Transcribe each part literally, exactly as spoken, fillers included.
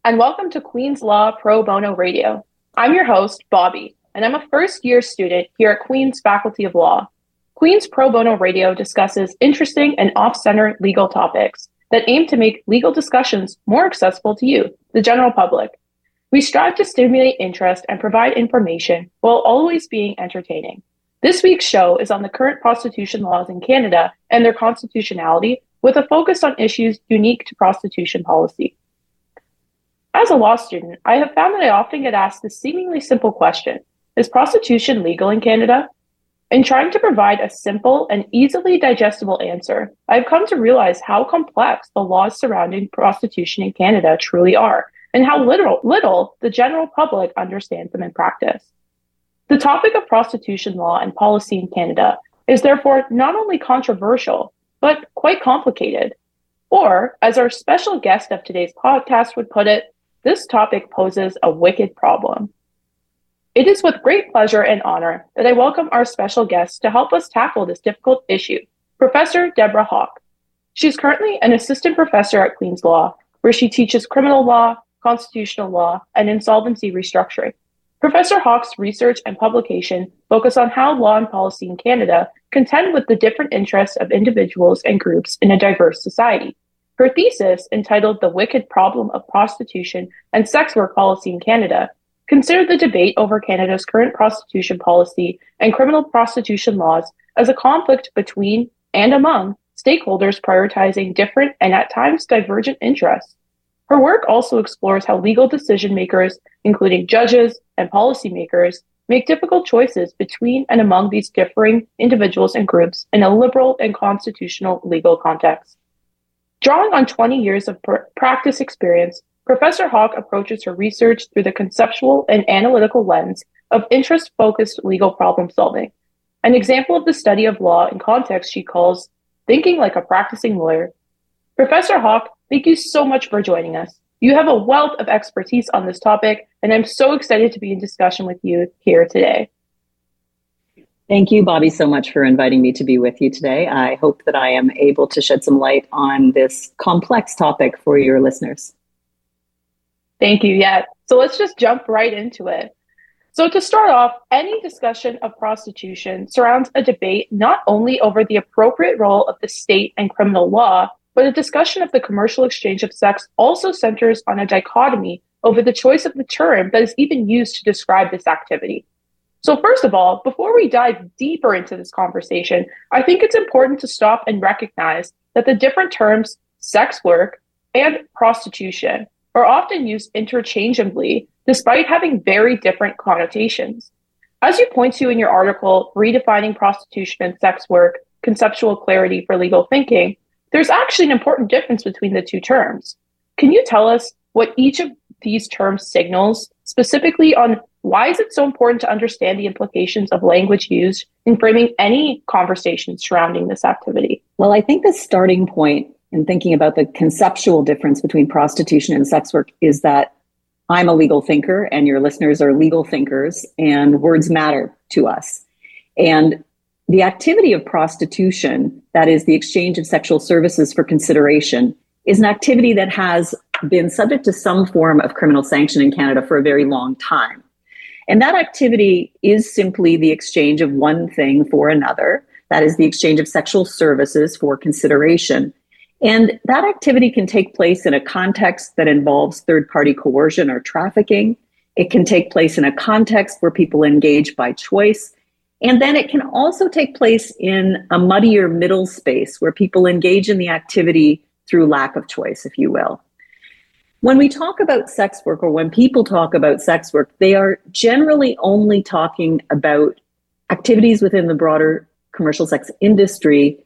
and welcome to Queen's Law Pro Bono Radio. I'm your host, Bobby, and I'm a first-year student here at Queen's Faculty of Law. Queen's Pro Bono Radio discusses interesting and off-center legal topics that aim to make legal discussions more accessible to you, the general public. We strive to stimulate interest and provide information while always being entertaining. This week's show is on the current prostitution laws in Canada and their constitutionality, with a focus on issues unique to prostitution policy. As a law student, I have found that I often get asked the seemingly simple question, is prostitution legal in Canada? In trying to provide a simple and easily digestible answer, I've come to realize how complex the laws surrounding prostitution in Canada truly are, and how little, little the general public understands them in practice. The topic of prostitution law and policy in Canada is therefore not only controversial, but quite complicated. Or, as our special guest of today's podcast would put it, this topic poses a wicked problem. It is with great pleasure and honor that I welcome our special guest to help us tackle this difficult issue, Professor Deborah Hawk. She's currently an assistant professor at Queen's Law, where she teaches criminal law, constitutional law, and insolvency restructuring. Professor Hawk's research and publication focus on how law and policy in Canada contend with the different interests of individuals and groups in a diverse society. Her thesis, entitled The Wicked Problem of Prostitution and Sex Work Policy in Canada, considered the debate over Canada's current prostitution policy and criminal prostitution laws as a conflict between and among stakeholders prioritizing different and at times divergent interests. Her work also explores how legal decision makers, including judges and policymakers, make difficult choices between and among these differing individuals and groups in a liberal and constitutional legal context. Drawing on twenty years of pr- practice experience, Professor Hawk approaches her research through the conceptual and analytical lens of interest-focused legal problem solving. An example of the study of law in context she calls thinking like a practicing lawyer. Professor Hawk, thank you so much for joining us. You have a wealth of expertise on this topic, and I'm so excited to be in discussion with you here today. Thank you, Bobby, so much for inviting me to be with you today. I hope that I am able to shed some light on this complex topic for your listeners. Thank you. Yeah. So let's just jump right into it. So to start off, any discussion of prostitution surrounds a debate not only over the appropriate role of the state and criminal law, but a discussion of the commercial exchange of sex also centers on a dichotomy over the choice of the term that is even used to describe this activity. So first of all, before we dive deeper into this conversation, I think it's important to stop and recognize that the different terms sex work and prostitution are often used interchangeably, despite having very different connotations. As you point to in your article, Redefining Prostitution and Sex Work, Conceptual Clarity for Legal Thinking, there's actually an important difference between the two terms. Can you tell us what each of these terms signals, specifically on why is it so important to understand the implications of language used in framing any conversation surrounding this activity? Well, I think the starting point in thinking about the conceptual difference between prostitution and sex work is that I'm a legal thinker and your listeners are legal thinkers, and words matter to us. And the activity of prostitution, that is the exchange of sexual services for consideration, is an activity that has been subject to some form of criminal sanction in Canada for a very long time. And that activity is simply the exchange of one thing for another. That is the exchange of sexual services for consideration. And that activity can take place in a context that involves third-party coercion or trafficking. It can take place in a context where people engage by choice. And then it can also take place in a muddier middle space where people engage in the activity through lack of choice, if you will. When we talk about sex work, or when people talk about sex work, they are generally only talking about activities within the broader commercial sex industry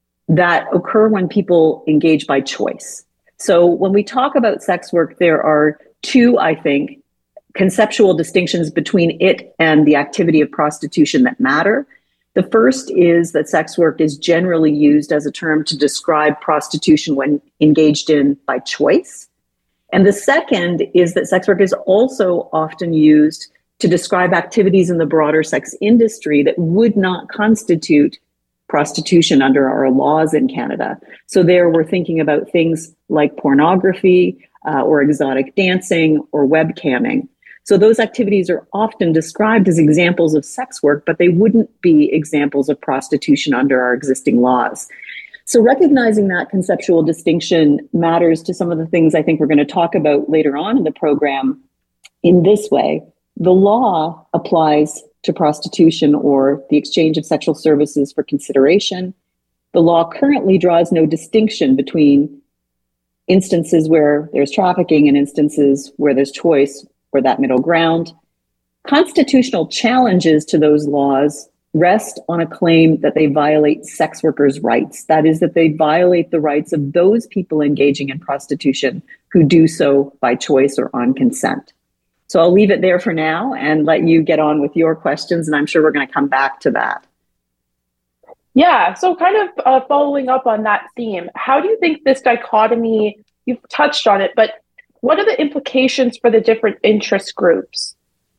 that occur when people engage by choice. So when we talk about sex work, there are two, I think, conceptual distinctions between it and the activity of prostitution that matter. The first is that sex work is generally used as a term to describe prostitution when engaged in by choice. And the second is that sex work is also often used to describe activities in the broader sex industry that would not constitute prostitution under our laws in Canada. So there we're thinking about things like pornography, uh, or exotic dancing or webcamming. So those activities are often described as examples of sex work, but they wouldn't be examples of prostitution under our existing laws. So recognizing that conceptual distinction matters to some of the things I think we're going to talk about later on in the program in this way. The law applies to prostitution or the exchange of sexual services for consideration. The law currently draws no distinction between instances where there's trafficking and instances where there's choice or that middle ground. Constitutional challenges to those laws rest on a claim that they violate sex workers' rights. That is, that they violate the rights of those people engaging in prostitution who do so by choice or on consent. So I'll leave it there for now and let you get on with your questions, and I'm sure we're going to come back to that. Yeah, so kind of uh, following up on that theme, how do you think this dichotomy, you've touched on it, but what are the implications for the different interest groups?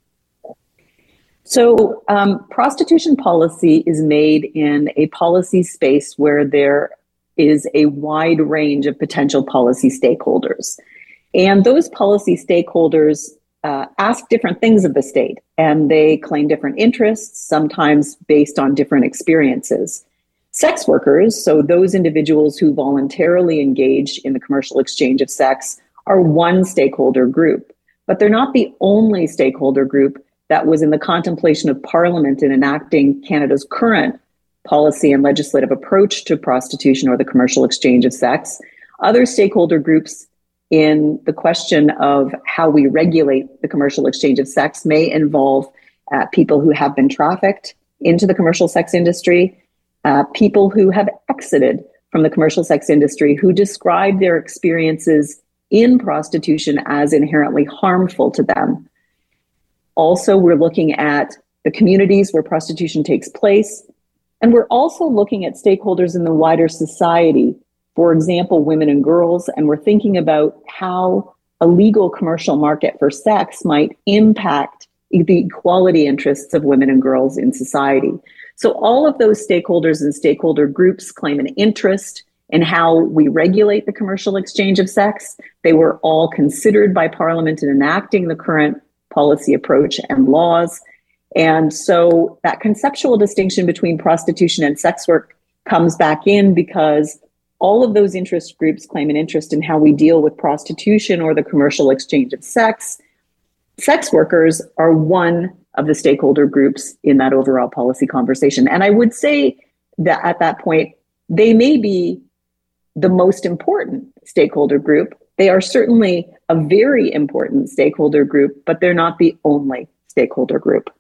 So um, prostitution policy is made in a policy space where there is a wide range of potential policy stakeholders. And those policy stakeholders uh, ask different things of the state, and they claim different interests, sometimes based on different experiences. Sex workers, so those individuals who voluntarily engage in the commercial exchange of sex, are one stakeholder group, but they're not the only stakeholder group that was in the contemplation of Parliament in enacting Canada's current policy and legislative approach to prostitution or the commercial exchange of sex. Other stakeholder groups in the question of how we regulate the commercial exchange of sex may involve uh, people who have been trafficked into the commercial sex industry, uh, people who have exited from the commercial sex industry, who describe their experiences in prostitution as inherently harmful to them. Also, we're looking at the communities where prostitution takes place, and we're also looking at stakeholders in the wider society, for example, women and girls, and we're thinking about how a legal commercial market for sex might impact the equality interests of women and girls in society. So all of those stakeholders and stakeholder groups claim an interest in how we regulate the commercial exchange of sex. They were all considered by Parliament in enacting the current policy approach and laws. And so that conceptual distinction between prostitution and sex work comes back in because all of those interest groups claim an interest in how we deal with prostitution or the commercial exchange of sex. Sex workers are one of the stakeholder groups in that overall policy conversation. And I would say that at that point, they may be the most important stakeholder group. They are certainly a very important stakeholder group, but they're not the only stakeholder group.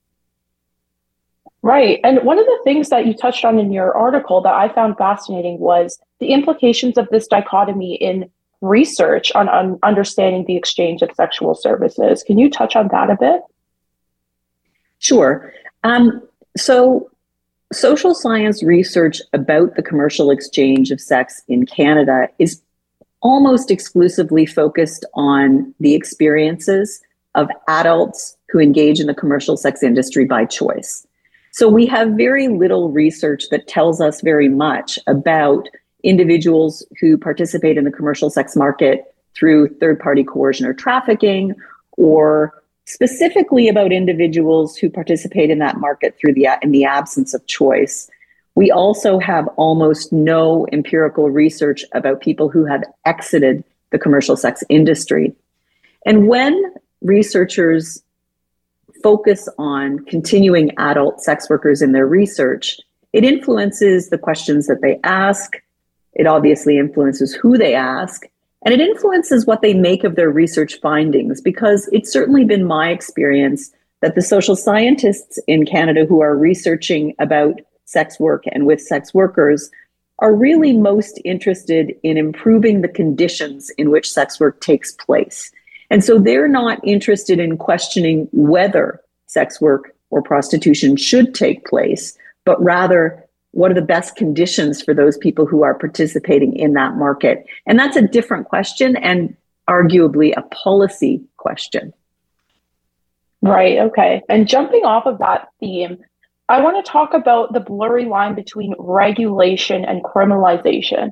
Right. And one of the things that you touched on in your article that I found fascinating was the implications of this dichotomy in research on, on understanding the exchange of sexual services. Can you touch on that a bit? Sure. Um, so social science research about the commercial exchange of sex in Canada is almost exclusively focused on the experiences of adults who engage in the commercial sex industry by choice. So we have very little research that tells us very much about individuals who participate in the commercial sex market through third-party coercion or trafficking, or specifically about individuals who participate in that market through the in the absence of choice. We also have almost no empirical research about people who have exited the commercial sex industry. And when researchers focus on continuing adult sex workers in their research, it influences the questions that they ask. It obviously influences who they ask, and it influences what they make of their research findings, because it's certainly been my experience that the social scientists in Canada who are researching about sex work and with sex workers are really most interested in improving the conditions in which sex work takes place. And so they're not interested in questioning whether sex work or prostitution should take place, but rather what are the best conditions for those people who are participating in that market. And that's a different question and arguably a policy question. Right, okay. And jumping off of that theme, I want to talk about the blurry line between regulation and criminalization.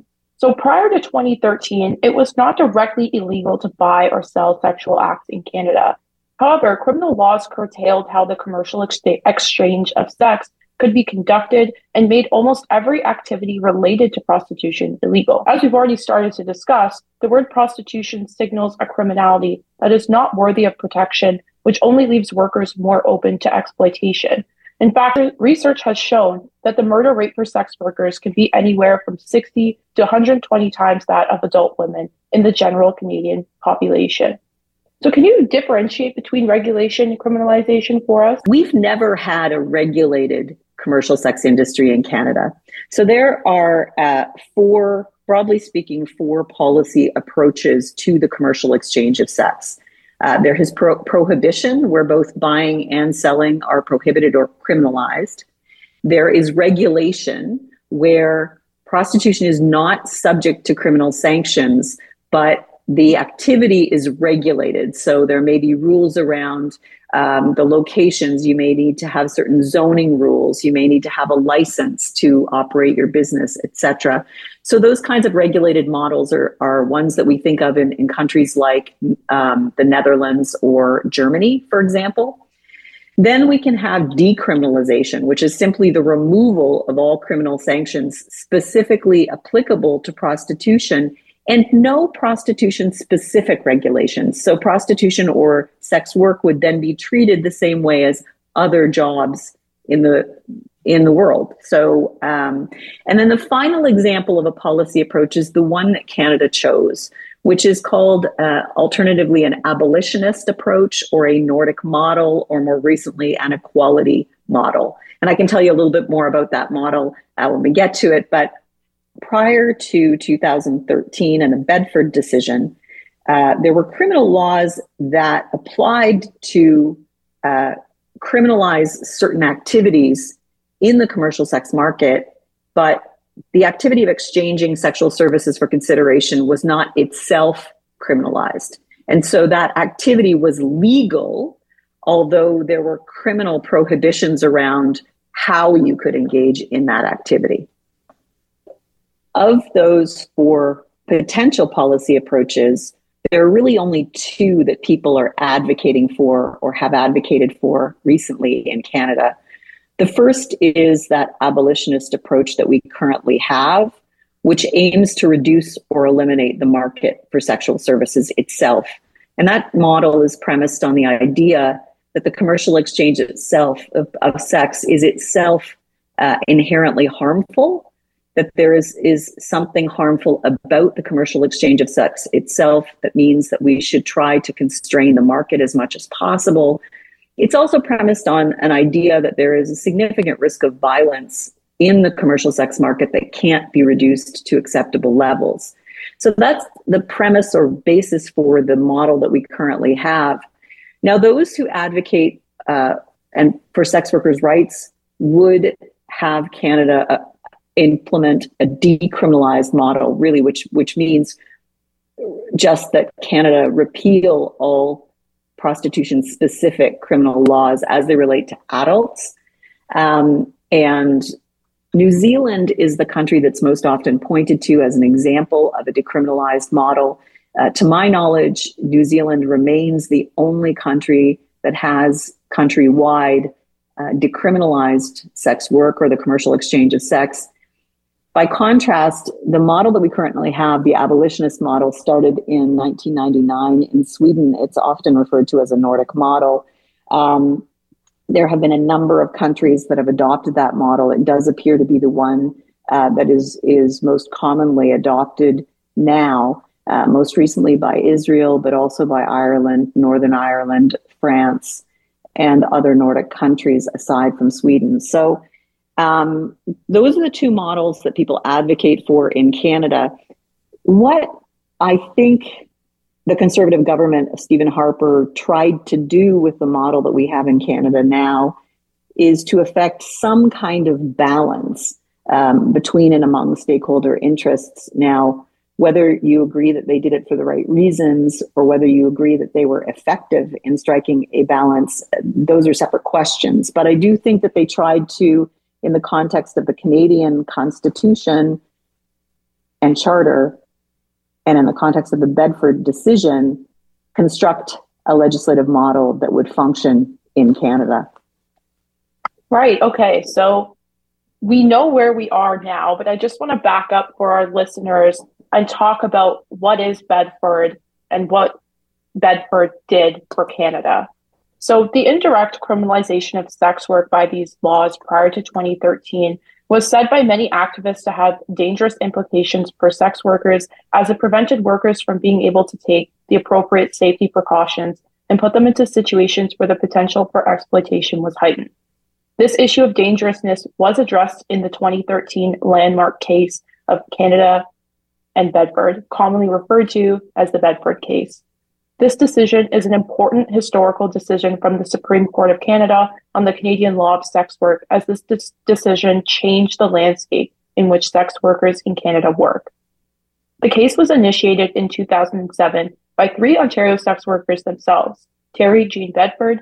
So prior to twenty thirteen, it was not directly illegal to buy or sell sexual acts in Canada. However, criminal laws curtailed how the commercial ex- exchange of sex could be conducted and made almost every activity related to prostitution illegal. As we've already started to discuss, the word prostitution signals a criminality that is not worthy of protection, which only leaves workers more open to exploitation. In fact, research has shown that the murder rate for sex workers can be anywhere from sixty to one hundred twenty times that of adult women in the general Canadian population. So can you differentiate between regulation and criminalization for us? We've never had a regulated commercial sex industry in Canada. So there are uh, four, broadly speaking, four policy approaches to the commercial exchange of sex. Uh, there is pro- prohibition, where both buying and selling are prohibited or criminalized. There is regulation, where prostitution is not subject to criminal sanctions, but the activity is regulated. So there may be rules around um, the locations. You may need to have certain zoning rules. You may need to have a license to operate your business, et cetera. So those kinds of regulated models are, are ones that we think of in, in countries like um, the Netherlands or Germany, for example. Then we can have decriminalization, which is simply the removal of all criminal sanctions specifically applicable to prostitution, and no prostitution-specific regulations. So prostitution or sex work would then be treated the same way as other jobs in the in the world. So, um, and then the final example of a policy approach is the one that Canada chose, which is called uh, alternatively an abolitionist approach, or a Nordic model, or more recently an equality model. And I can tell you a little bit more about that model uh, when we get to it, but prior to two thousand thirteen and the Bedford decision, uh, there were criminal laws that applied to uh, criminalize certain activities in the commercial sex market, but the activity of exchanging sexual services for consideration was not itself criminalized. And so that activity was legal, although there were criminal prohibitions around how you could engage in that activity. Of those four potential policy approaches, there are really only two that people are advocating for or have advocated for recently in Canada. The first is that abolitionist approach that we currently have, which aims to reduce or eliminate the market for sexual services itself. And that model is premised on the idea that the commercial exchange itself of, of sex is itself uh, inherently harmful, that there is, is something harmful about the commercial exchange of sex itself that means that we should try to constrain the market as much as possible. It's also premised on an idea that there is a significant risk of violence in the commercial sex market that can't be reduced to acceptable levels. So that's the premise or basis for the model that we currently have. Now, those who advocate uh, and for sex workers' rights would have Canada uh, implement a decriminalized model, really, which which means just that Canada repeal all prostitution-specific criminal laws as they relate to adults. Um, and New Zealand is the country that's most often pointed to as an example of a decriminalized model. Uh, to my knowledge, New Zealand remains the only country that has countrywide uh, decriminalized sex work or the commercial exchange of sex. By contrast, the model that we currently have, the abolitionist model, started in nineteen ninety-nine in Sweden. It's often referred to as a Nordic model. Um, there have been a number of countries that have adopted that model. It does appear to be the one uh, that is, is most commonly adopted now, uh, most recently by Israel, but also by Ireland, Northern Ireland, France, and other Nordic countries aside from Sweden. So Um, those are the two models that people advocate for in Canada. What I think the Conservative government of Stephen Harper tried to do with the model that we have in Canada now is to effect some kind of balance um, between and among stakeholder interests. Now, whether you agree that they did it for the right reasons or whether you agree that they were effective in striking a balance, those are separate questions. But I do think that they tried to, in the context of the Canadian Constitution and charter, and in the context of the Bedford decision, construct a legislative model that would function in Canada. Right. Okay. So we know where we are now, but I just want to back up for our listeners and talk about what is Bedford and what Bedford did for Canada. So the indirect criminalization of sex work by these laws prior to twenty thirteen was said by many activists to have dangerous implications for sex workers, as it prevented workers from being able to take the appropriate safety precautions and put them into situations where the potential for exploitation was heightened. This issue of dangerousness was addressed in the twenty thirteen landmark case of Canada and Bedford, commonly referred to as the Bedford case. This decision is an important historical decision from the Supreme Court of Canada on the Canadian law of sex work, as this de- decision changed the landscape in which sex workers in Canada work. The case was initiated in two thousand seven by three Ontario sex workers themselves: Terry Jean Bedford,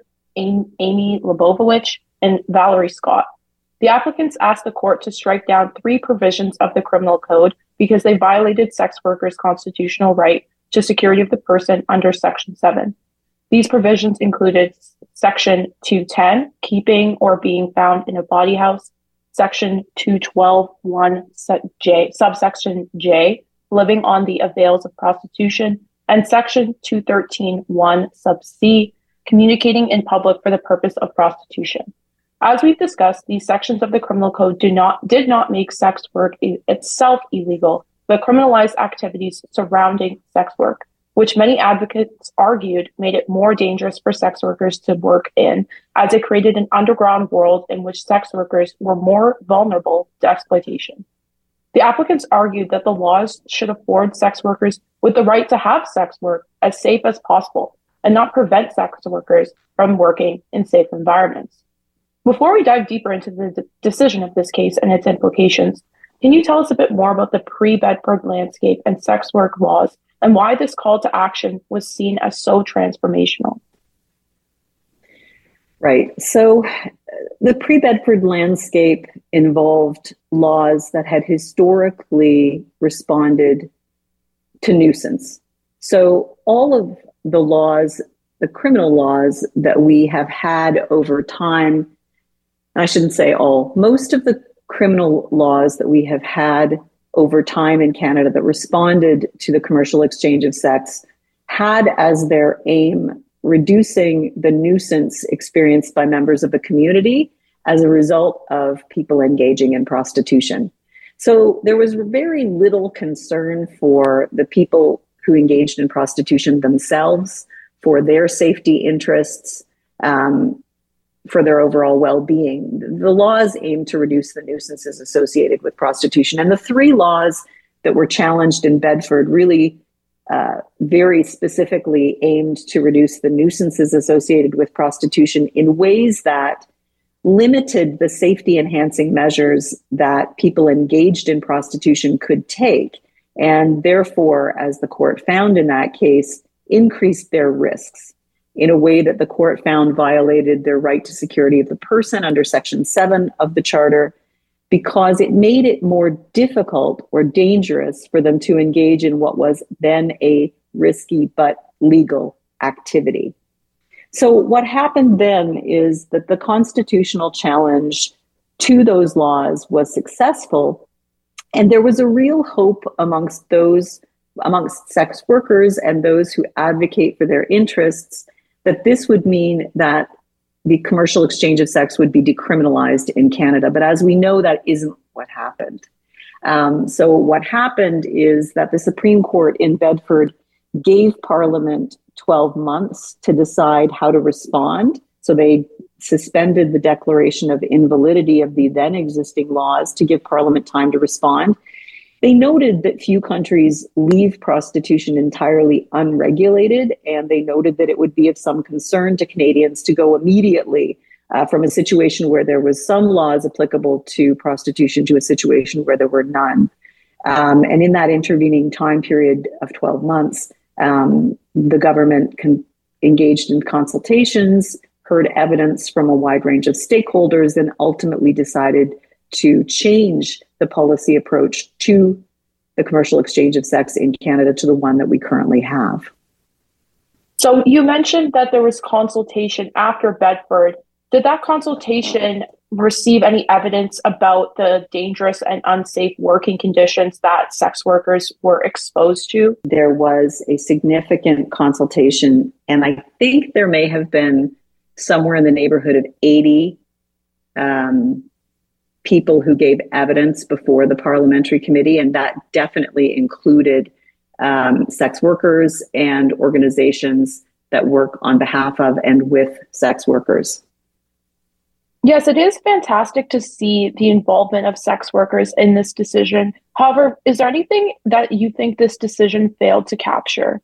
Amy Lebovich, and Valerie Scott. The applicants asked the court to strike down three provisions of the criminal code because they violated sex workers' constitutional right to security of the person under Section seven. These provisions included Section two ten, keeping or being found in a bawdy house, Section two twelve one J, subsection J, living on the avails of prostitution, and Section two thirteen one sub C, communicating in public for the purpose of prostitution. As we've discussed, these sections of the criminal code do not did not make sex work itself illegal, but criminalized activities surrounding sex work, which many advocates argued made it more dangerous for sex workers to work in, as it created an underground world in which sex workers were more vulnerable to exploitation. The applicants argued that the laws should afford sex workers with the right to have sex work as safe as possible and not prevent sex workers from working in safe environments. Before we dive deeper into the de- decision of this case and its implications, can you tell us a bit more about the pre-Bedford landscape and sex work laws and why this call to action was seen as so transformational? Right. So the pre-Bedford landscape involved laws that had historically responded to nuisance. So all of the laws, the criminal laws that we have had over time, I shouldn't say all, most of the criminal laws that we have had over time in Canada that responded to the commercial exchange of sex had as their aim reducing the nuisance experienced by members of the community as a result of people engaging in prostitution. So there was very little concern for the people who engaged in prostitution themselves, for their safety interests, um, for their overall well-being. The laws aim to reduce the nuisances associated with prostitution. And the three laws that were challenged in Bedford really uh, very specifically aimed to reduce the nuisances associated with prostitution in ways that limited the safety-enhancing measures that people engaged in prostitution could take, and therefore, as the court found in that case, increased their risks in a way that the court found violated their right to security of the person under Section seven of the Charter, because it made it more difficult or dangerous for them to engage in what was then a risky but legal activity. So what happened then is that the constitutional challenge to those laws was successful, and there was a real hope amongst those, amongst sex workers and those who advocate for their interests, that this would mean that the commercial exchange of sex would be decriminalized in Canada. But as we know, that isn't what happened. Um, so what happened is that the Supreme Court in Bedford gave Parliament twelve months to decide how to respond. So they suspended the declaration of invalidity of the then existing laws to give Parliament time to respond. They noted that few countries leave prostitution entirely unregulated, and they noted that it would be of some concern to Canadians to go immediately uh, from a situation where there was some laws applicable to prostitution to a situation where there were none. Um, and in that intervening time period of twelve months, um, the government con- engaged in consultations, heard evidence from a wide range of stakeholders, and ultimately decided to change the policy approach to the commercial exchange of sex in Canada to the one that we currently have. So you mentioned that there was consultation after Bedford. Did that consultation receive any evidence about the dangerous and unsafe working conditions that sex workers were exposed to? There was a significant consultation, and I think there may have been somewhere in the neighborhood of eighty um, people who gave evidence before the parliamentary committee, and that definitely included um, sex workers and organizations that work on behalf of and with sex workers. Yes, it is fantastic to see the involvement of sex workers in this decision. However, is there anything that you think this decision failed to capture?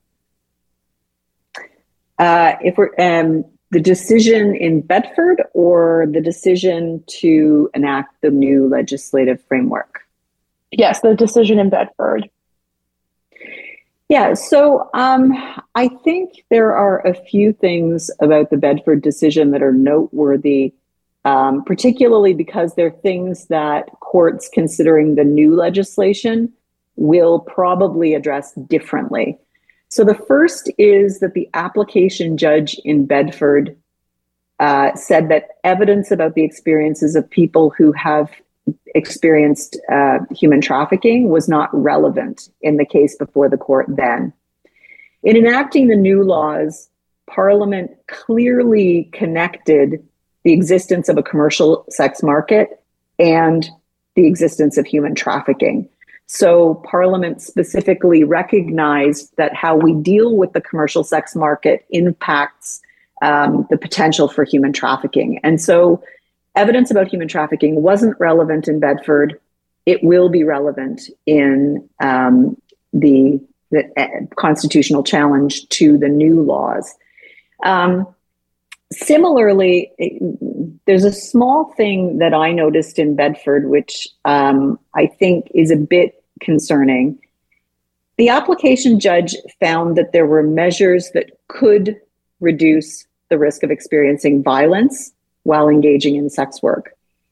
Uh, if we're um, the decision in Bedford or the decision to enact the new legislative framework? Yes, the decision in Bedford. Yeah, so um, I think there are a few things about the Bedford decision that are noteworthy, um, particularly because they're things that courts considering the new legislation will probably address differently. So the first is that the application judge in Bedford uh, said that evidence about the experiences of people who have experienced uh, human trafficking was not relevant in the case before the court then. In enacting the new laws, Parliament clearly connected the existence of a commercial sex market and the existence of human trafficking. So Parliament specifically recognized that how we deal with the commercial sex market impacts um, the potential for human trafficking. And so evidence about human trafficking wasn't relevant in Bedford. It will be relevant in um, the, the uh, constitutional challenge to the new laws. Um, similarly, it, there's a small thing that I noticed in Bedford, which um, I think is a bit concerning. The application judge found that there were measures that could reduce the risk of experiencing violence while engaging in sex work.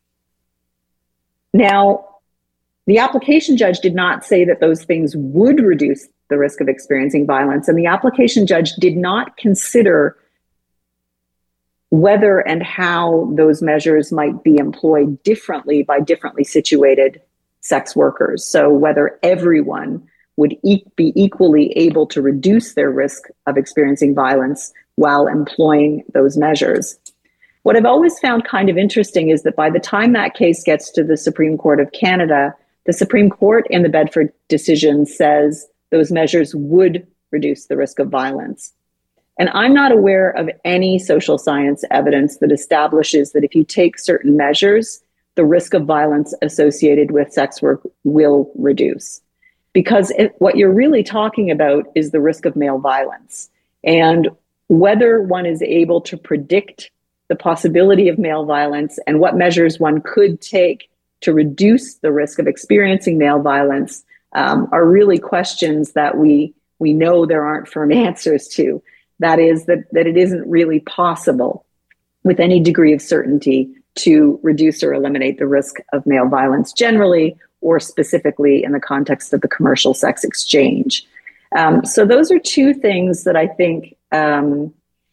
Now, the application judge did not say that those things would reduce the risk of experiencing violence, and the application judge did not consider whether and how those measures might be employed differently by differently situated sex workers. So whether everyone would e- be equally able to reduce their risk of experiencing violence while employing those measures. What I've always found kind of interesting is that by the time that case gets to the Supreme Court of Canada, the Supreme Court in the Bedford decision says those measures would reduce the risk of violence. And I'm not aware of any social science evidence that establishes that if you take certain measures, the risk of violence associated with sex work will reduce. Because it, what you're really talking about is the risk of male violence. And whether one is able to predict the possibility of male violence and what measures one could take to reduce the risk of experiencing male violence um, are really questions that we we know there aren't firm answers to. That is, that, that it isn't really possible with any degree of certainty to reduce or eliminate the risk of male violence generally, or specifically in the context of the commercial sex exchange. Um, so those are two things that I think um,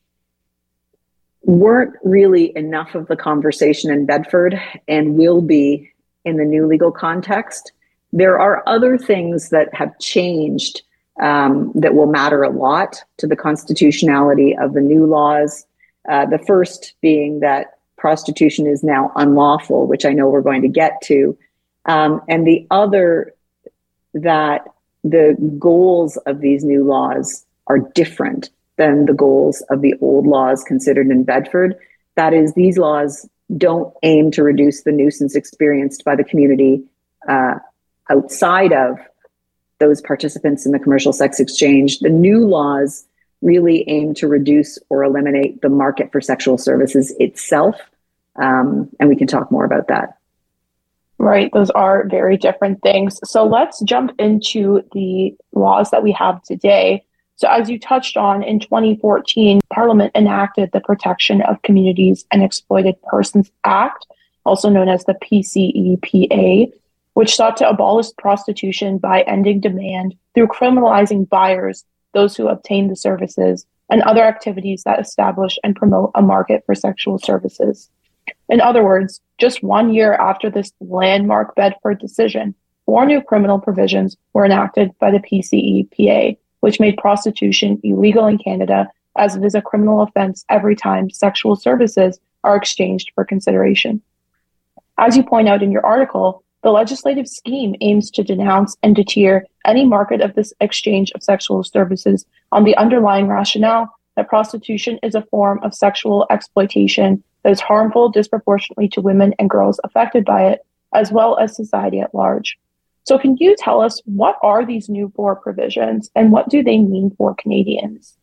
weren't really enough of the conversation in Bedford and will be in the new legal context. There are other things that have changed um, that will matter a lot to the constitutionality of the new laws. Uh, the first being that prostitution is now unlawful, which I know we're going to get to. Um, and the other, that the goals of these new laws are different than the goals of the old laws considered in Bedford. That is, these laws don't aim to reduce the nuisance experienced by the community uh, outside of those participants in the commercial sex exchange. The new laws really aim to reduce or eliminate the market for sexual services itself. Um, and we can talk more about that. Right. Those are very different things. So let's jump into the laws that we have today. So as you touched on, in twenty fourteen, Parliament enacted the Protection of Communities and Exploited Persons Act, also known as the P C E P A. which sought to abolish prostitution by ending demand through criminalizing buyers, those who obtain the services, and other activities that establish and promote a market for sexual services. In other words, just one year after this landmark Bedford decision, four new criminal provisions were enacted by the P C E P A, which made prostitution illegal in Canada, as it is a criminal offense every time sexual services are exchanged for consideration. As you point out in your article, the legislative scheme aims to denounce and deter any market of this exchange of sexual services on the underlying rationale that prostitution is a form of sexual exploitation that is harmful disproportionately to women and girls affected by it, as well as society at large. So can you tell us, what are these new four provisions and what do they mean for Canadians?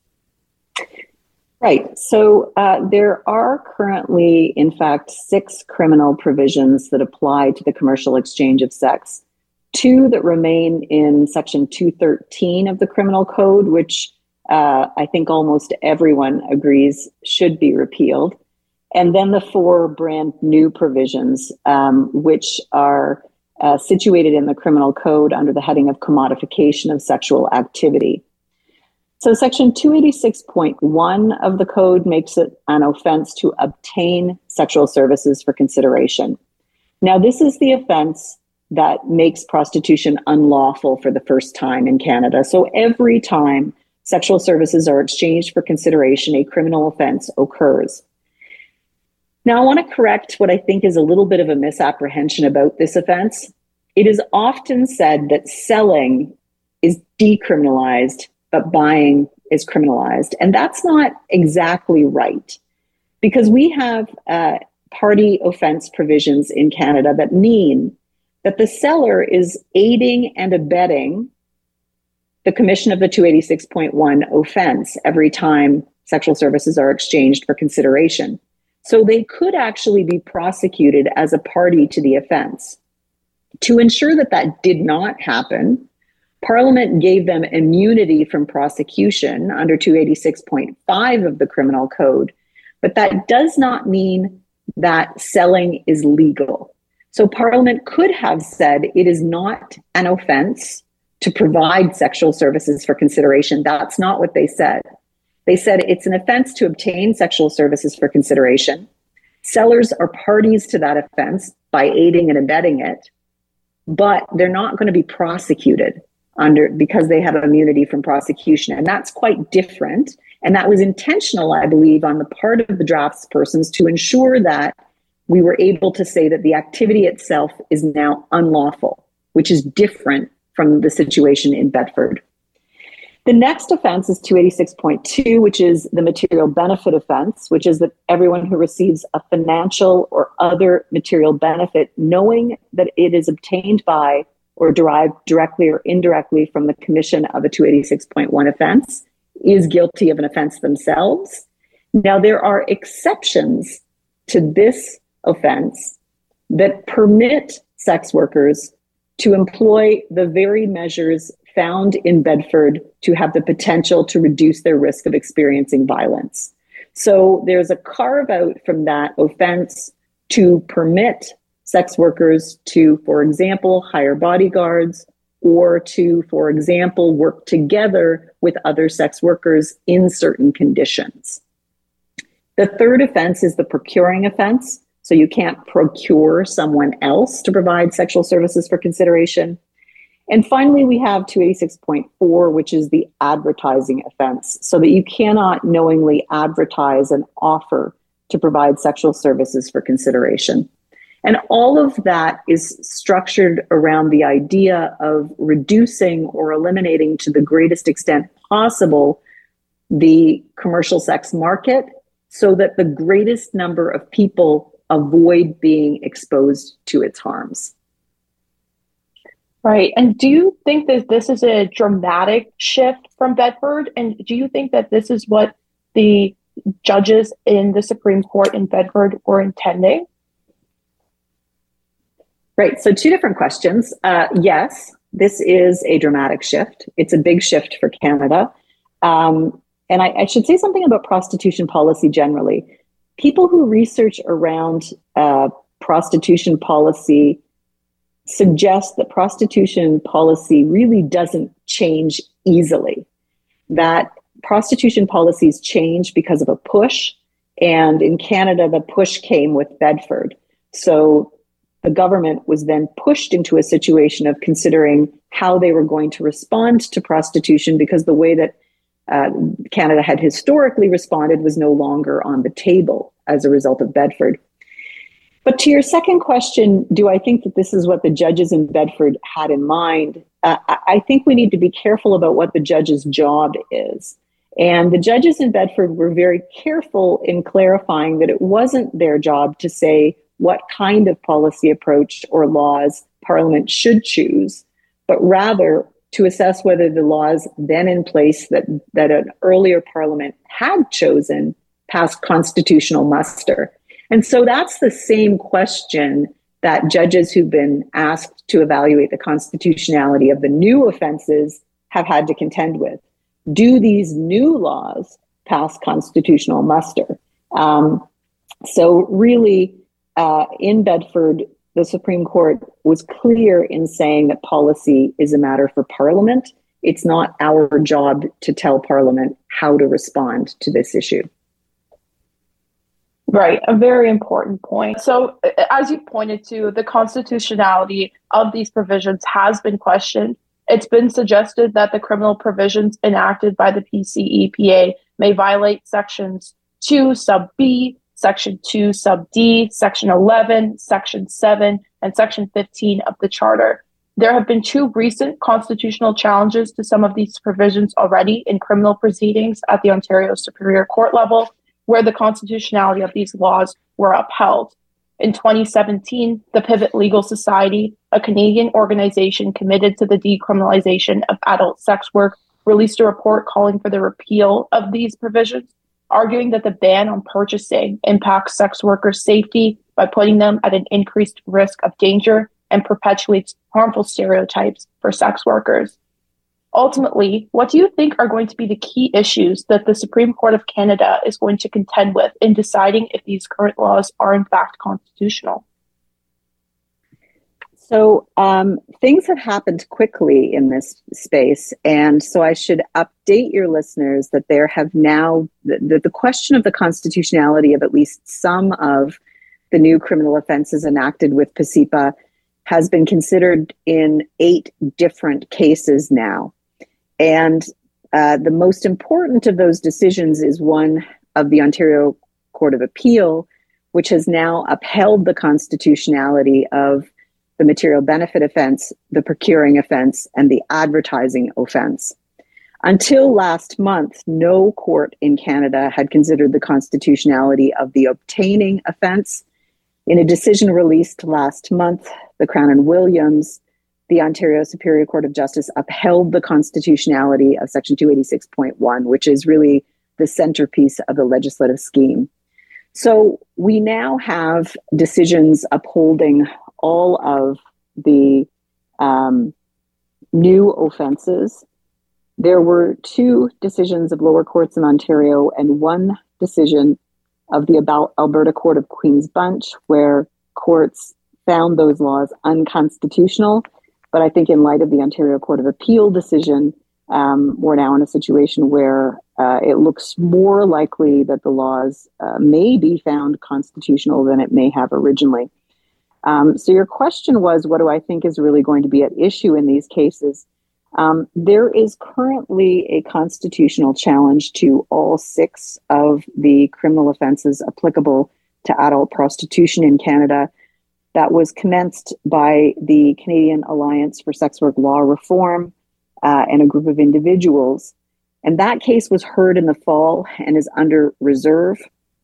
Right. So uh, there are currently, in fact, six criminal provisions that apply to the commercial exchange of sex. Two that remain in Section two thirteen of the Criminal Code, which uh, I think almost everyone agrees should be repealed. And then the four brand new provisions, um, which are uh, situated in the Criminal Code under the heading of commodification of sexual activity. So Section two eighty-six point one of the code makes it an offense to obtain sexual services for consideration. Now, this is the offense that makes prostitution unlawful for the first time in Canada. So every time sexual services are exchanged for consideration, a criminal offense occurs. Now, I want to correct what I think is a little bit of a misapprehension about this offense. It is often said that selling is decriminalized, but buying is criminalized. And that's not exactly right, because we have uh, party offense provisions in Canada that mean that the seller is aiding and abetting the commission of the two eighty-six point one offense every time sexual services are exchanged for consideration. So they could actually be prosecuted as a party to the offense. To ensure that that did not happen, Parliament gave them immunity from prosecution under two eighty-six point five of the Criminal Code, but that does not mean that selling is legal. So Parliament could have said it is not an offense to provide sexual services for consideration. That's not what they said. They said it's an offense to obtain sexual services for consideration. Sellers are parties to that offense by aiding and abetting it, but they're not going to be prosecuted under because they have immunity from prosecution. And that's quite different. And that was intentional, I believe, on the part of the draftspersons to ensure that we were able to say that the activity itself is now unlawful, which is different from the situation in Bedford. The next offense is two eighty-six point two, which is the material benefit offense, which is that everyone who receives a financial or other material benefit, knowing that it is obtained by or derived directly or indirectly from the commission of a two eighty-six point one offense, is guilty of an offense themselves. Now, there are exceptions to this offense that permit sex workers to employ the very measures found in Bedford to have the potential to reduce their risk of experiencing violence. So there's a carve out from that offense to permit sex workers to, for example, hire bodyguards, or to, for example, work together with other sex workers in certain conditions. The third offense is the procuring offense. So you can't procure someone else to provide sexual services for consideration. And finally, we have two eighty-six point four, which is the advertising offense, so that you cannot knowingly advertise an offer to provide sexual services for consideration. And all of that is structured around the idea of reducing or eliminating to the greatest extent possible the commercial sex market so that the greatest number of people avoid being exposed to its harms. Right. And do you think that this is a dramatic shift from Bedford? And do you think that this is what the judges in the Supreme Court in Bedford were intending? Right. So two different questions. Uh, yes, this is a dramatic shift. It's a big shift for Canada. Um, and I, I should say something about prostitution policy generally. People who research around uh, prostitution policy suggests that prostitution policy really doesn't change easily, that prostitution policies change because of a push. And in Canada, the push came with Bedford. So the government was then pushed into a situation of considering how they were going to respond to prostitution, because the way that uh, Canada had historically responded was no longer on the table as a result of Bedford. But to your second question, do I think that this is what the judges in Bedford had in mind? Uh, I think we need to be careful about what the judge's job is. And the judges in Bedford were very careful in clarifying that it wasn't their job to say what kind of policy approach or laws Parliament should choose, but rather to assess whether the laws then in place that, that an earlier Parliament had chosen passed constitutional muster. And so that's the same question that judges who've been asked to evaluate the constitutionality of the new offenses have had to contend with. Do these new laws pass constitutional muster? Um, so really, uh, in Bedford, the Supreme Court was clear in saying that policy is a matter for Parliament. It's not our job to tell Parliament how to respond to this issue. Right, a very important point. So, as you pointed to, the constitutionality of these provisions has been questioned. It's been suggested that the criminal provisions enacted by the P C E P A may violate sections two sub B, section two sub D, section eleven, section seven, and section fifteen of the Charter. There have been two recent constitutional challenges to some of these provisions already in criminal proceedings at the Ontario Superior Court level, where the constitutionality of these laws were upheld. In twenty seventeen, the Pivot Legal Society, a Canadian organization committed to the decriminalization of adult sex work, released a report calling for the repeal of these provisions, arguing that the ban on purchasing impacts sex workers' safety by putting them at an increased risk of danger and perpetuates harmful stereotypes for sex workers. Ultimately, what do you think are going to be the key issues that the Supreme Court of Canada is going to contend with in deciding if these current laws are in fact constitutional? So um, things have happened quickly in this space. And so I should update your listeners that there have now, the, the question of the constitutionality of at least some of the new criminal offenses enacted with PASIPA has been considered in eight different cases now. And uh, the most important of those decisions is one of the Ontario Court of Appeal, which has now upheld the constitutionality of the material benefit offense, the procuring offense, and the advertising offense. Until last month, no court in Canada had considered the constitutionality of the obtaining offense. In a decision released last month, the Crown and Williams, the Ontario Superior Court of Justice upheld the constitutionality of Section two eighty-six point one, which is really the centerpiece of the legislative scheme. So we now have decisions upholding all of the um, new offenses. There were two decisions of lower courts in Ontario and one decision of the Alberta Court of Queen's Bench, where courts found those laws unconstitutional. But I think in light of the Ontario Court of Appeal decision, um, we're now in a situation where uh, it looks more likely that the laws uh, may be found constitutional than it may have originally. Um, so your question was, what do I think is really going to be at issue in these cases? Um, there is currently a constitutional challenge to all six of the criminal offenses applicable to adult prostitution in Canada that was commenced by the Canadian Alliance for Sex Work Law Reform uh, and a group of individuals. And that case was heard in the fall and is under reserve.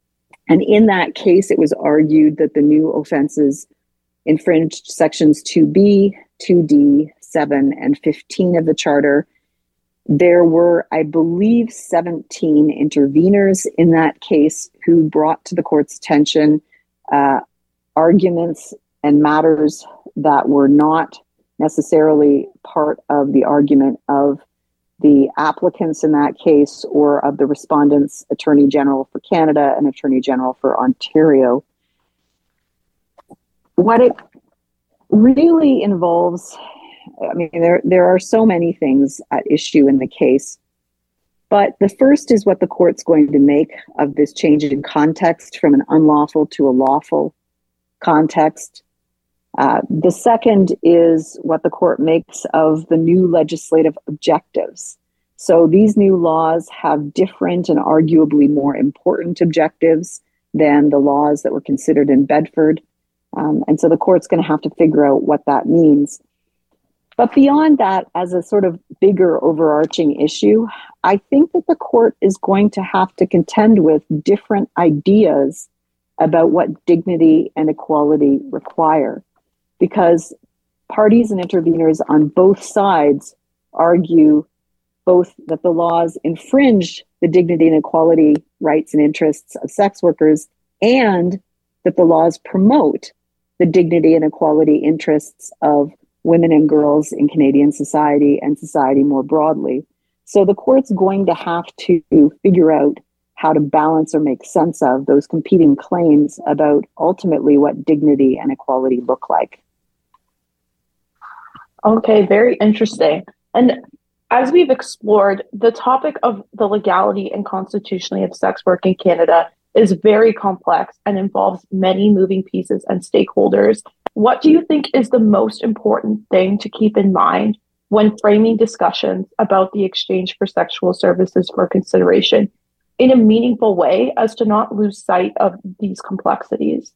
And in that case, it was argued that the new offenses infringed sections two B, two D, seven, and fifteen of the Charter. There were, I believe, seventeen interveners in that case who brought to the court's attention uh, arguments and matters that were not necessarily part of the argument of the applicants in that case or of the respondents, Attorney General for Canada and Attorney General for Ontario. What it really involves, I mean, there, there are so many things at issue in the case. But the first is what the court's going to make of this change in context from an unlawful to a lawful context. Uh, the second is what the court makes of the new legislative objectives. So these new laws have different and arguably more important objectives than the laws that were considered in Bedford. Um, and so the court's going to have to figure out what that means. But beyond that, as a sort of bigger overarching issue, I think that the court is going to have to contend with different ideas about what dignity and equality require, because parties and interveners on both sides argue both that the laws infringe the dignity and equality rights and interests of sex workers, and that the laws promote the dignity and equality interests of women and girls in Canadian society and society more broadly. So the court's going to have to figure out how to balance or make sense of those competing claims about ultimately what dignity and equality look like. Okay, very interesting. And as we've explored, the topic of the legality and constitutionality of sex work in Canada is very complex and involves many moving pieces and stakeholders. What do you think is the most important thing to keep in mind when framing discussions about the exchange for sexual services for consideration in a meaningful way, as to not lose sight of these complexities?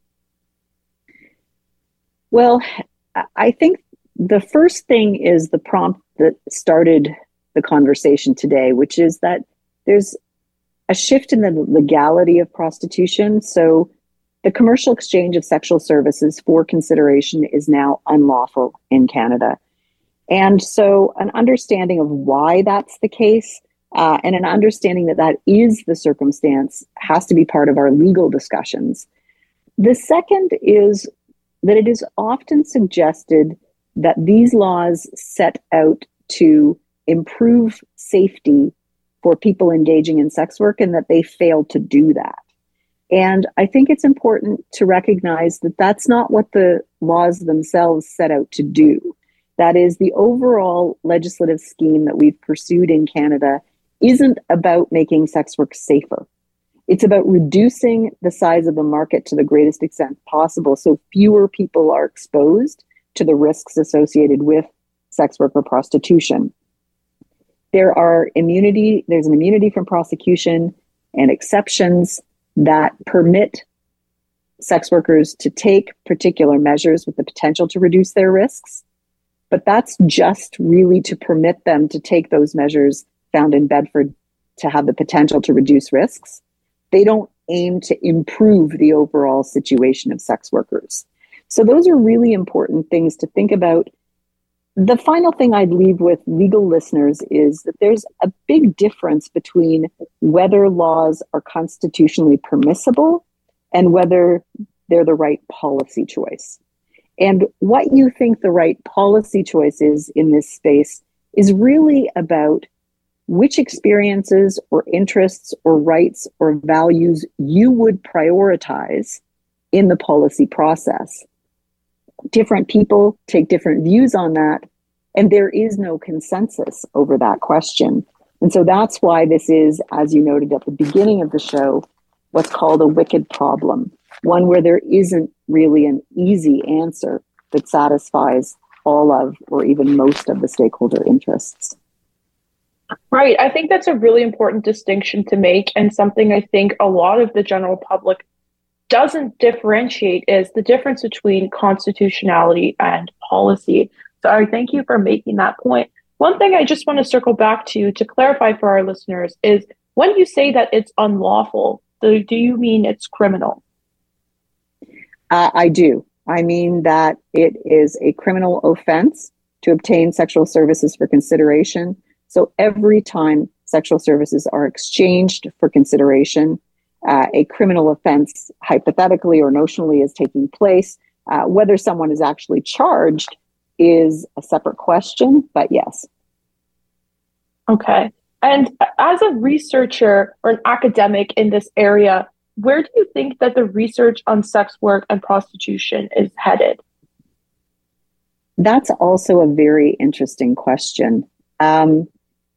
Well, I think the first thing is the prompt that started the conversation today, which is that there's a shift in the legality of prostitution. So the commercial exchange of sexual services for consideration is now unlawful in Canada. And so an understanding of why that's the case, uh, and an understanding that that is the circumstance, has to be part of our legal discussions. The second is that it is often suggested that these laws set out to improve safety for people engaging in sex work, and that they failed to do that. And I think it's important to recognize that that's not what the laws themselves set out to do. That is, the overall legislative scheme that we've pursued in Canada isn't about making sex work safer. It's about reducing the size of the market to the greatest extent possible, so fewer people are exposed to the risks associated with sex work or prostitution. There are immunity, there's an immunity from prosecution and exceptions that permit sex workers to take particular measures with the potential to reduce their risks. But that's just really to permit them to take those measures found in Bedford to have the potential to reduce risks. They don't aim to improve the overall situation of sex workers. So those are really important things to think about. The final thing I'd leave with legal listeners is that there's a big difference between whether laws are constitutionally permissible and whether they're the right policy choice. And what you think the right policy choice is in this space is really about which experiences or interests or rights or values you would prioritize in the policy process. Different people take different views on that, and there is no consensus over that question. And so that's why this is, as you noted at the beginning of the show, what's called a wicked problem, one where there isn't really an easy answer that satisfies all of or even most of the stakeholder interests. Right. I think that's a really important distinction to make, and something I think a lot of the general public doesn't differentiate is the difference between constitutionality and policy. So I thank you for making that point. One thing I just want to circle back to, to clarify for our listeners, is when you say that it's unlawful, do, do you mean it's criminal? Uh, I do. I mean that it is a criminal offense to obtain sexual services for consideration. So every time sexual services are exchanged for consideration, uh, a criminal offense, hypothetically or notionally, is taking place. Uh, whether someone is actually charged is a separate question, but yes. Okay. And as a researcher or an academic in this area, where do you think that the research on sex work and prostitution is headed? That's also a very interesting question. Um,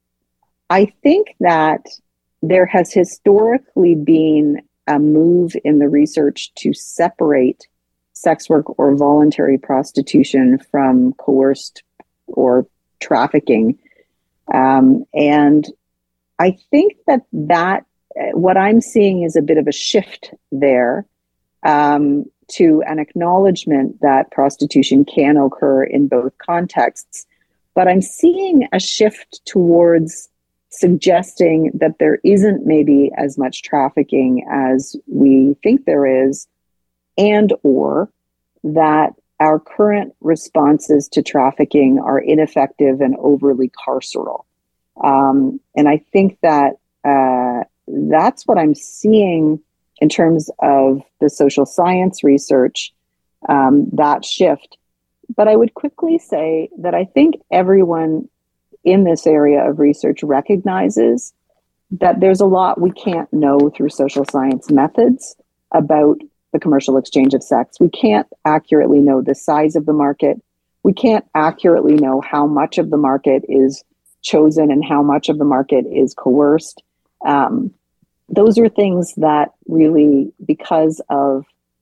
I think that there has historically been a move in the research to separate sex work or voluntary prostitution from coerced or trafficking. Um, and I think that that what I'm seeing is a bit of a shift there, um, to an acknowledgement that prostitution can occur in both contexts. But I'm seeing a shift towards suggesting that there isn't maybe as much trafficking as we think there is, and or that our current responses to trafficking are ineffective and overly carceral. Um, and I think that uh, that's what I'm seeing in terms of the social science research, um, that shift. But I would quickly say that I think everyone in this area of research recognizes that there's a lot we can't know through social science methods about the commercial exchange of sex. We can't accurately know the size of the market. We can't accurately know how much of the market is chosen and how much of the market is coerced. Um, those are things that really, because of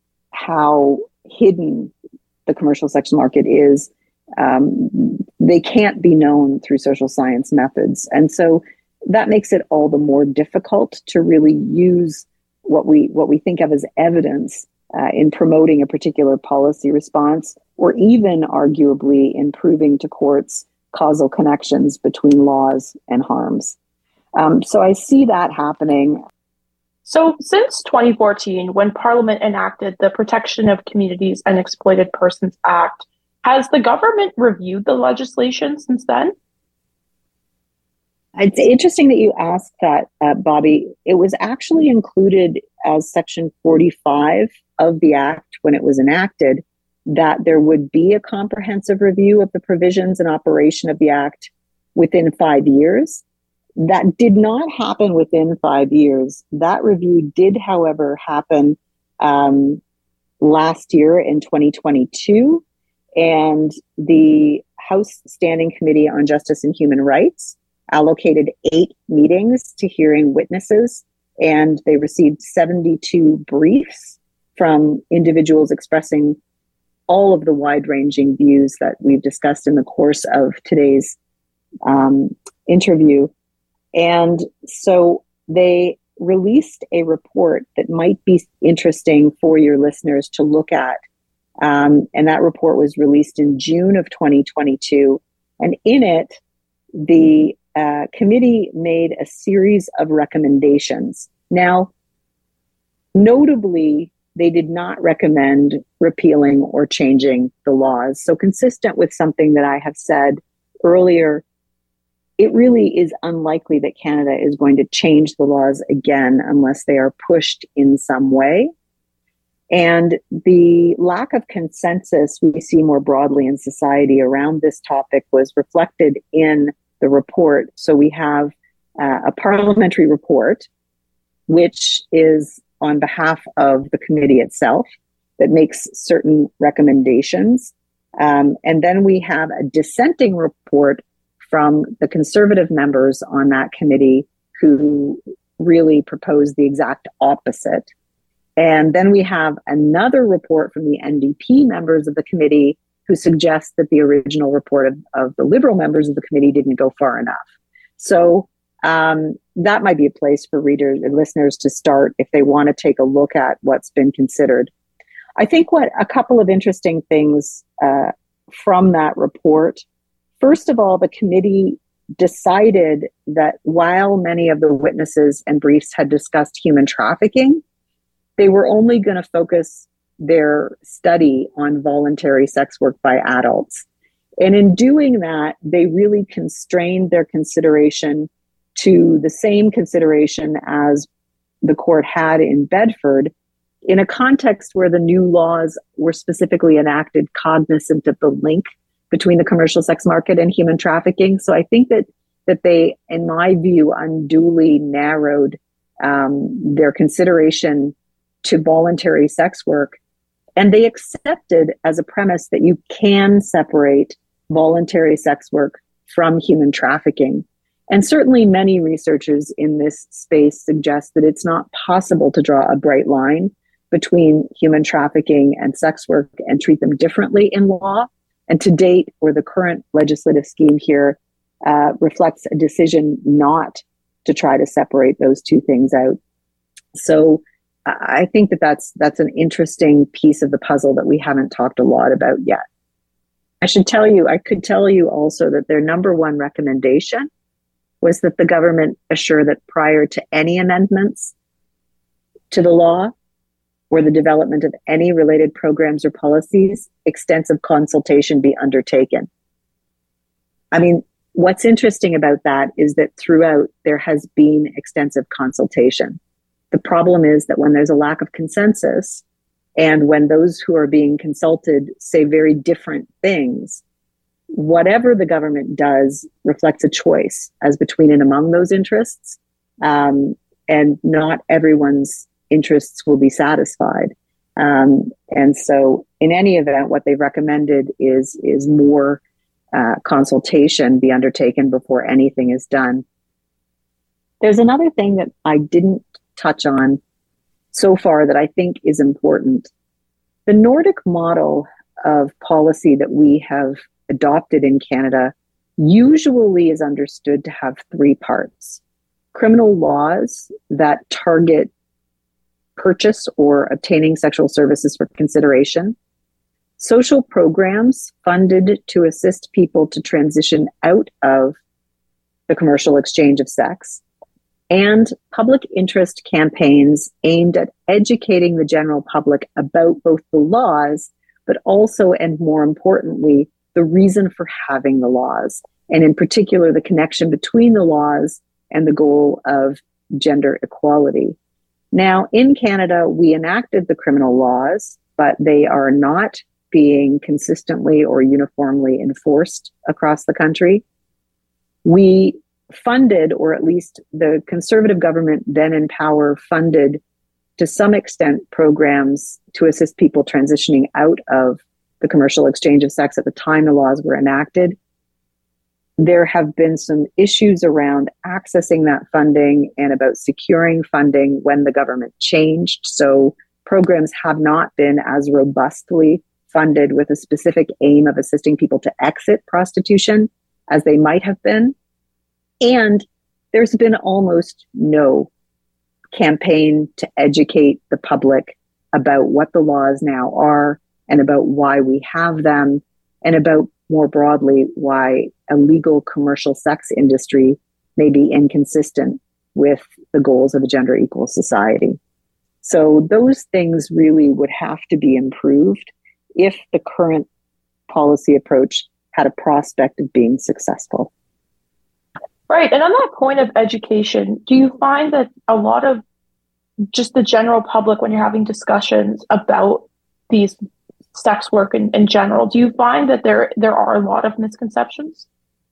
how hidden the commercial sex market is, um, they can't be known through social science methods. And so that makes it all the more difficult to really use what we what we think of as evidence uh, in promoting a particular policy response, or even arguably in proving to courts causal connections between laws and harms. Um, so I see that happening. So since twenty fourteen, when Parliament enacted the Protection of Communities and Exploited Persons Act, has the government reviewed the legislation since then? It's interesting that you asked that, uh, Bobby. It was actually included as Section forty-five of the Act when it was enacted, that there would be a comprehensive review of the provisions and operation of the Act within five years. That did not happen within five years. That review did, however, happen um, last year in twenty twenty-two. And the House Standing Committee on Justice and Human Rights allocated eight meetings to hearing witnesses, and they received seventy-two briefs from individuals expressing all of the wide-ranging views that we've discussed in the course of today's um, interview. And so they released a report that might be interesting for your listeners to look at. Um, and that report was released in June of twenty twenty-two. And in it, the uh, committee made a series of recommendations. Now, notably, they did not recommend repealing or changing the laws. So consistent with something that I have said earlier, it really is unlikely that Canada is going to change the laws again unless they are pushed in some way. And the lack of consensus we see more broadly in society around this topic was reflected in the report. So we have uh, a parliamentary report, which is on behalf of the committee itself, that makes certain recommendations. Um, and then we have a dissenting report from the Conservative members on that committee who really propose the exact opposite. And then we have another report from the N D P members of the committee who suggest that the original report of, of the Liberal members of the committee didn't go far enough. So um, that might be a place for readers and listeners to start if they want to take a look at what's been considered. I think what a couple of interesting things uh, from that report. First of all, the committee decided that while many of the witnesses and briefs had discussed human trafficking, they were only going to focus their study on voluntary sex work by adults. And in doing that, they really constrained their consideration to the same consideration as the court had in Bedford, in a context where the new laws were specifically enacted cognizant of the link between the commercial sex market and human trafficking. So I think that that they, in my view, unduly narrowed um, their consideration to voluntary sex work. And they accepted as a premise that you can separate voluntary sex work from human trafficking. And certainly many researchers in this space suggest that it's not possible to draw a bright line between human trafficking and sex work and treat them differently in law. And to date, or the current legislative scheme here uh, reflects a decision not to try to separate those two things out. So I think that that's, that's an interesting piece of the puzzle that we haven't talked a lot about yet. I should tell you, I could tell you also that their number one recommendation was that the government assure that prior to any amendments to the law or the development of any related programs or policies, extensive consultation be undertaken. I mean, what's interesting about that is that throughout there has been extensive consultation. The problem is that when there's a lack of consensus and when those who are being consulted say very different things, whatever the government does reflects a choice as between and among those interests, um, and not everyone's interests will be satisfied. Um, and so in any event, what they've recommended is, is more uh, consultation be undertaken before anything is done. There's another thing that I didn't touch on so far that I think is important. The Nordic model of policy that we have adopted in Canada usually is understood to have three parts: criminal laws that target purchase or obtaining sexual services for consideration, social programs funded to assist people to transition out of the commercial exchange of sex, and public interest campaigns aimed at educating the general public about both the laws, but also, and more importantly, the reason for having the laws, and in particular, the connection between the laws and the goal of gender equality. Now, in Canada, we enacted the criminal laws, but they are not being consistently or uniformly enforced across the country. We funded, or at least the Conservative government then in power funded to some extent programs to assist people transitioning out of the commercial exchange of sex at the time the laws were enacted. There have been some issues around accessing that funding and about securing funding when the government changed. So programs have not been as robustly funded with a specific aim of assisting people to exit prostitution as they might have been. And there's been almost no campaign to educate the public about what the laws now are and about why we have them, and about more broadly why a legal commercial sex industry may be inconsistent with the goals of a gender equal society. So those things really would have to be improved if the current policy approach had a prospect of being successful. Right. And on that point of education, do you find that a lot of just the general public, when you're having discussions about these sex work in, in general, do you find that there there are a lot of misconceptions?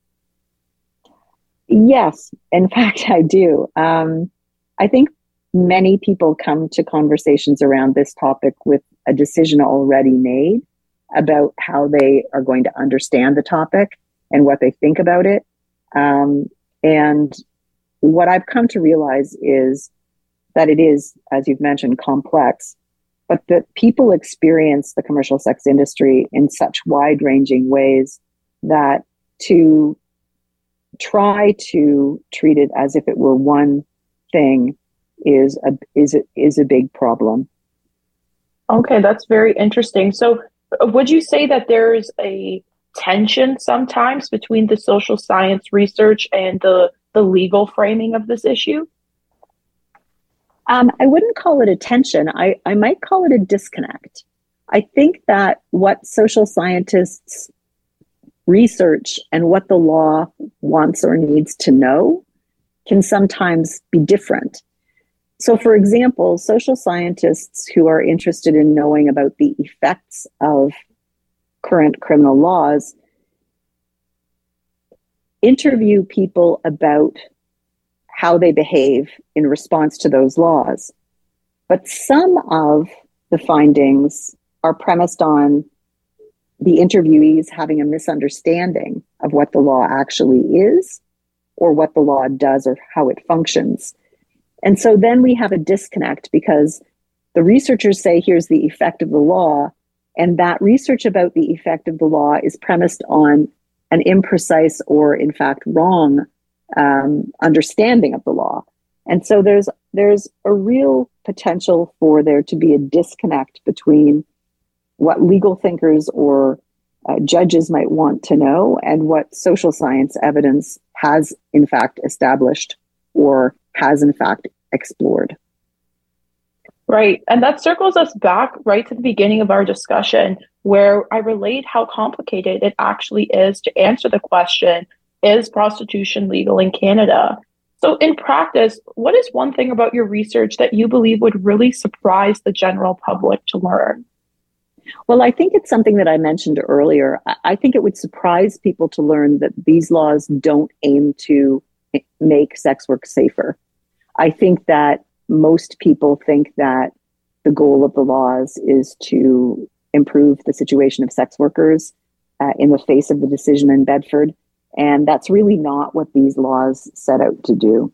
Yes, in fact, I do. Um, I think many people come to conversations around this topic with a decision already made about how they are going to understand the topic and what they think about it. Um, and what I've come to realize is that it is, as you've mentioned, complex, but that people experience the commercial sex industry in such wide-ranging ways that to try to treat it as if it were one thing is a is a, is a big problem. Okay, that's very interesting. So would you say that there's a tension sometimes between the social science research and the, the legal framing of this issue? Um, I wouldn't call it a tension. I, I might call it a disconnect. I think that what social scientists research and what the law wants or needs to know can sometimes be different. So, for example, social scientists who are interested in knowing about the effects of current criminal laws interview people about how they behave in response to those laws. But some of the findings are premised on the interviewees having a misunderstanding of what the law actually is or what the law does or how it functions. And so then we have a disconnect because the researchers say, here's the effect of the law. And that research about the effect of the law is premised on an imprecise or, in fact, wrong um, understanding of the law. And so there's there's a real potential for there to be a disconnect between what legal thinkers or uh, judges might want to know and what social science evidence has, in fact, established or has, in fact, explored. Right. And that circles us back right to the beginning of our discussion, where I relate how complicated it actually is to answer the question, is prostitution legal in Canada? So in practice, what is one thing about your research that you believe would really surprise the general public to learn? Well, I think it's something that I mentioned earlier. I think it would surprise people to learn that these laws don't aim to make sex work safer. I think that most people think that the goal of the laws is to improve the situation of sex workers uh, in the face of the decision in Bedford. And that's really not what these laws set out to do.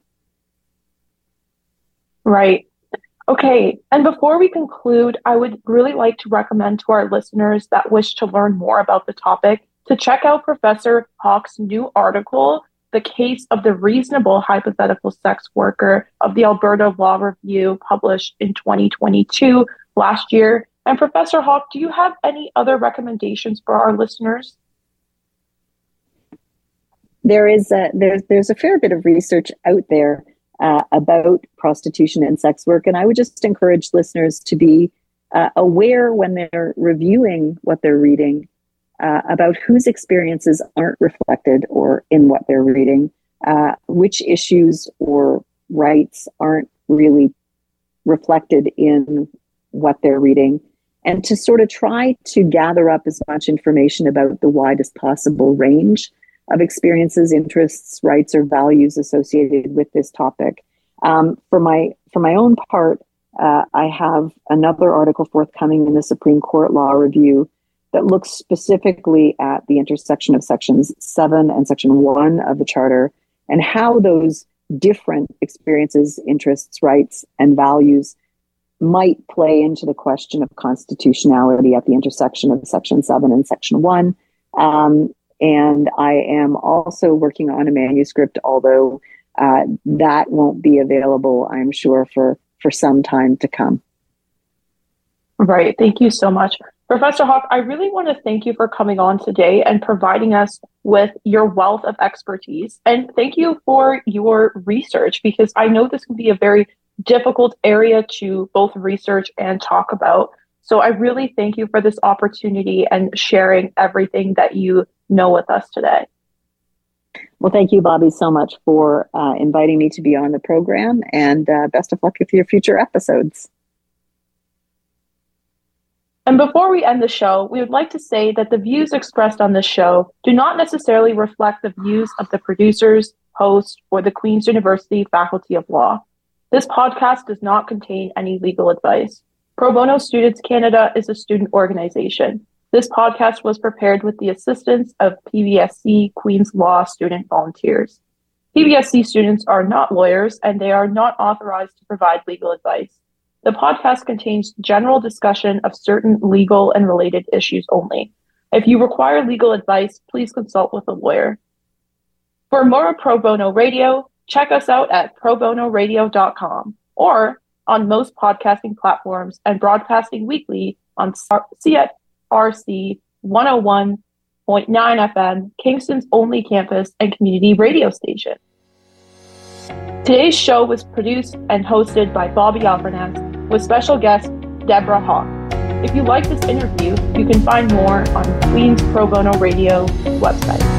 Right. Okay. And before we conclude, I would really like to recommend to our listeners that wish to learn more about the topic to check out Professor Hawk's new article, The Case of the Reasonable Hypothetical Sex Worker of the Alberta Law Review, published in twenty twenty-two, last year. And Professor Hawk, do you have any other recommendations for our listeners? There is a, there's, there's a fair bit of research out there uh, about prostitution and sex work. And I would just encourage listeners to be uh, aware when they're reviewing what they're reading uh, about whose experiences aren't reflected or in what they're reading, uh, which issues or rights aren't really reflected in what they're reading, and to sort of try to gather up as much information about the widest possible range of experiences, interests, rights, or values associated with this topic. Um, for my for my own part, uh, I have another article forthcoming in the Supreme Court Law Review that looks specifically at the intersection of sections seven and section one of the Charter and how those different experiences, interests, rights, and values might play into the question of constitutionality at the intersection of section seven and section one. Um, And I am also working on a manuscript, although uh, that won't be available, I'm sure, for, for some time to come. Right. Thank you so much. Professor Hawk, I really want to thank you for coming on today and providing us with your wealth of expertise. And thank you for your research, because I know this can be a very difficult area to both research and talk about. So I really thank you for this opportunity and sharing everything that you know with us today. Well, thank you, Bobby, so much for uh, inviting me to be on the program, and uh, best of luck with your future episodes. And before we end the show, we would like to say that the views expressed on this show do not necessarily reflect the views of the producers, hosts, or the Queen's University Faculty of Law. This podcast does not contain any legal advice. Pro Bono Students Canada is a student organization. This podcast was prepared with the assistance of P B S C Queen's Law student volunteers. P B S C students are not lawyers, and they are not authorized to provide legal advice. The podcast contains general discussion of certain legal and related issues only. If you require legal advice, please consult with a lawyer. For more Pro Bono Radio, check us out at pro bono radio dot com or on most podcasting platforms and broadcasting weekly on C R C one oh one point nine F M, Kingston's only campus and community radio station. Today's show was produced and hosted by Bobby Alvarez with special guest Deborah Hawk. If you like this interview, you can find more on Queen's Pro Bono Radio website.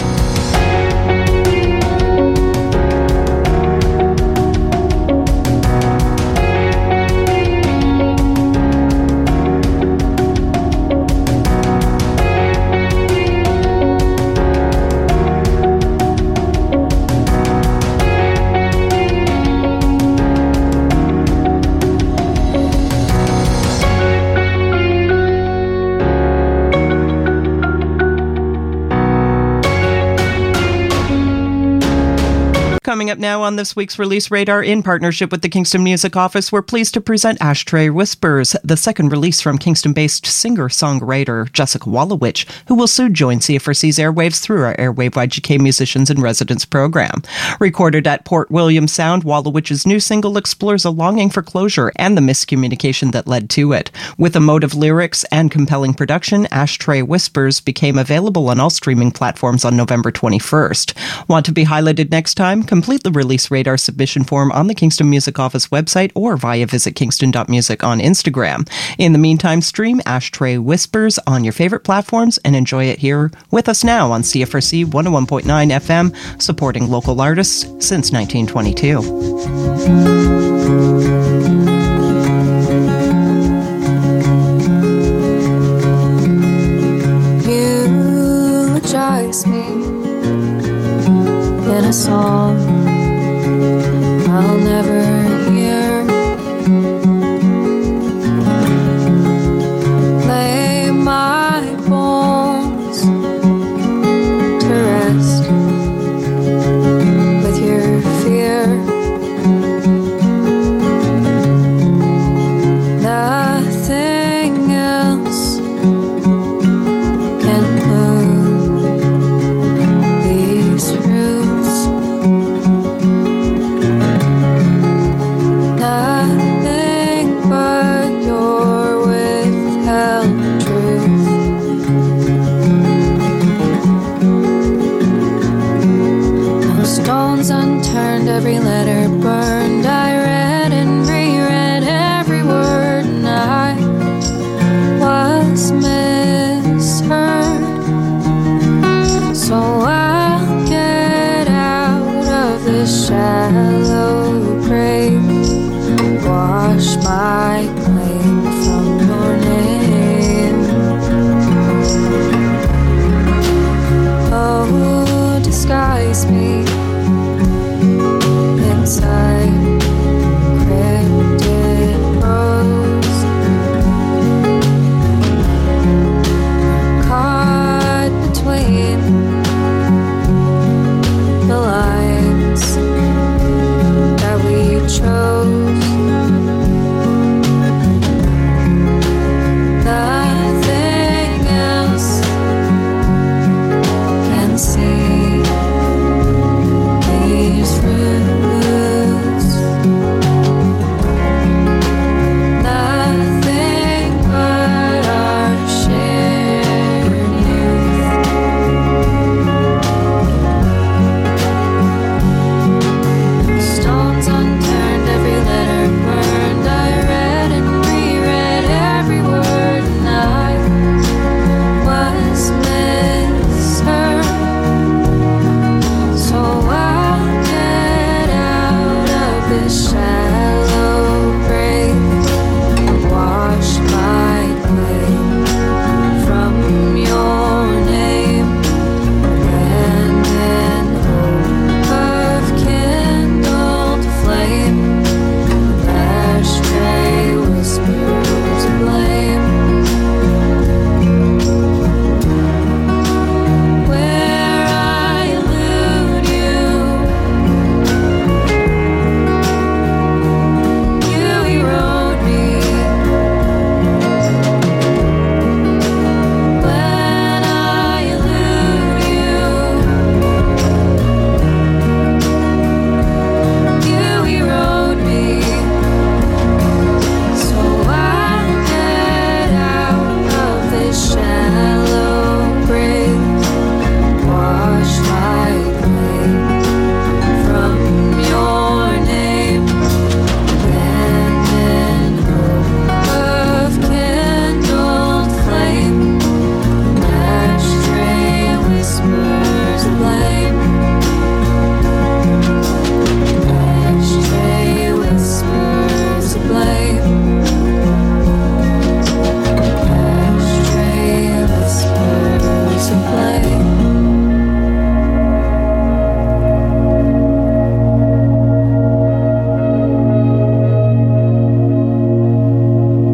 Coming up now on this week's Release Radar, in partnership with the Kingston Music Office, we're pleased to present Ashtray Whispers, the second release from Kingston-based singer-songwriter Jessica Wallowich, who will soon join C F R C's airwaves through our Airwave Y G K Musicians in Residence program. Recorded at Port William Sound, Wallowich's new single explores a longing for closure and the miscommunication that led to it. With emotive lyrics and compelling production, Ashtray Whispers became available on all streaming platforms on November twenty-first. Want to be highlighted next time? Complete the Release Radar submission form on the Kingston Music Office website or via visit kingston dot music on Instagram. In the meantime, stream Ashtray Whispers on your favorite platforms and enjoy it here with us now on C F R C one oh one point nine F M, supporting local artists since nineteen twenty-two.